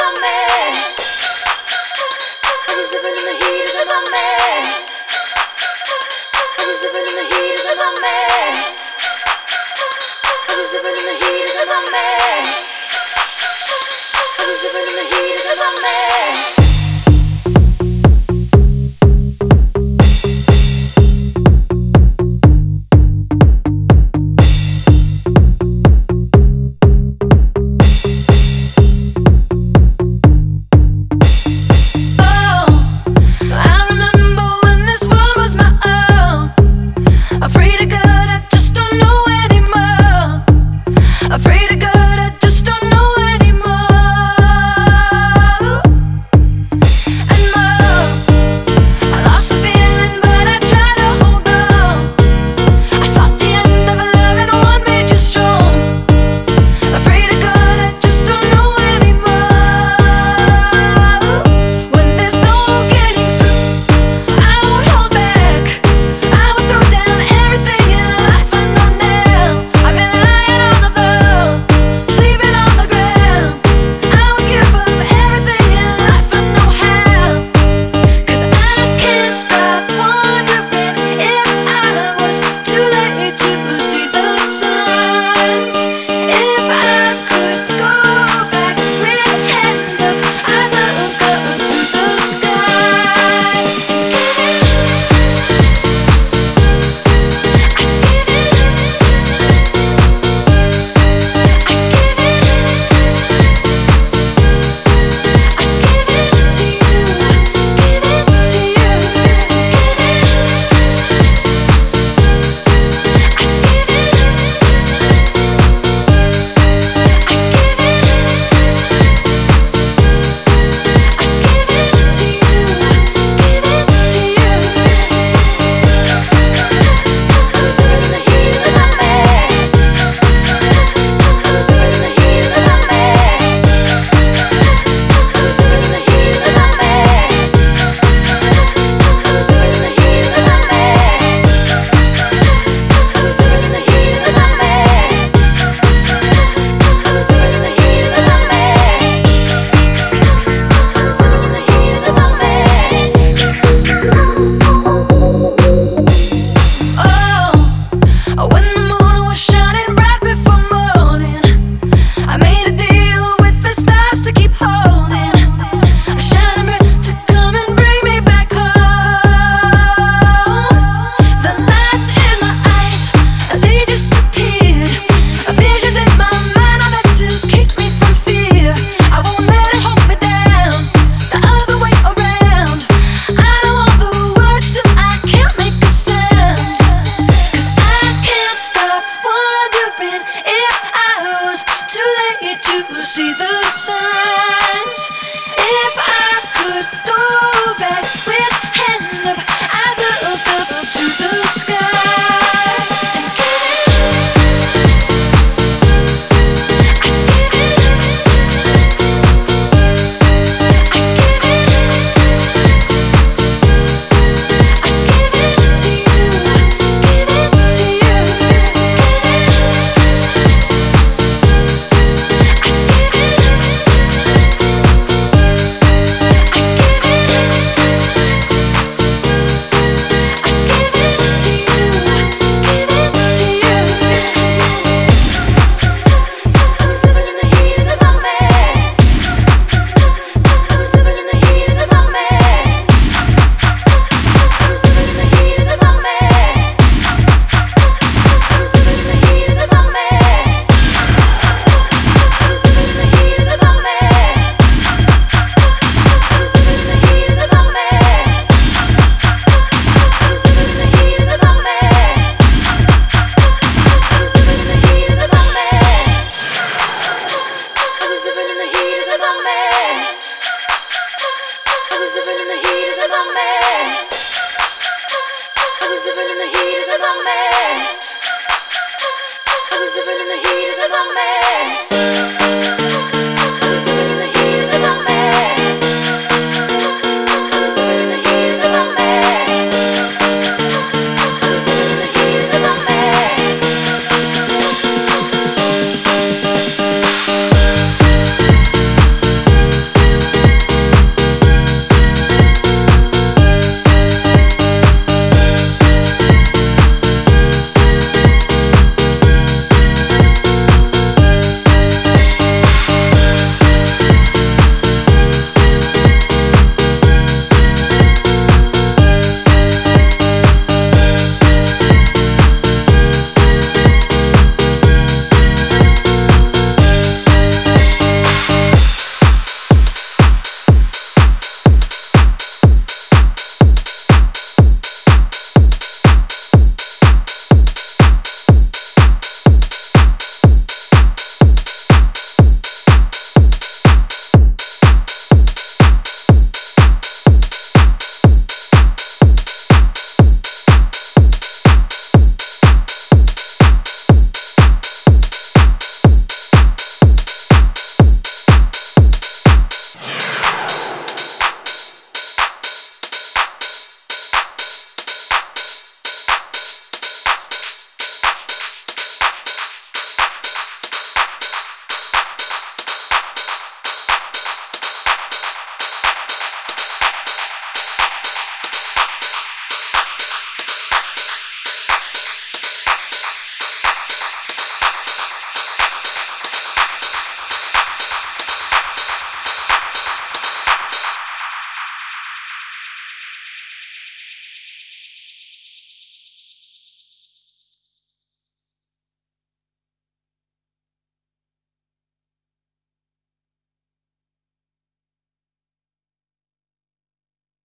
moment. I was living in the heat of the moment. I was living in the heat of the moment. I was living in the heat of the moment. I was living in the heat of the moment. Afraid of God, I just don't know anymore. And more, I lost the feeling, but I tried to hold on. I thought the end of a loving one made you strong. Afraid of God, I just don't know anymore. When there's no getting through, I won't hold back. I would throw down everything in a life I know now. I've been lying on the floor, sleeping on the ground. I would give up everything in life I know how. 'Cause I can't stop wondering if I was too late to see the signs. If I could go back with hands up, I'd look up to the sky. To see the signs. If I could go back with hands up, I'd look up to the sky. I was living in the heat of the moment. I was living in the heat of the moment. I was living in the heat of the moment.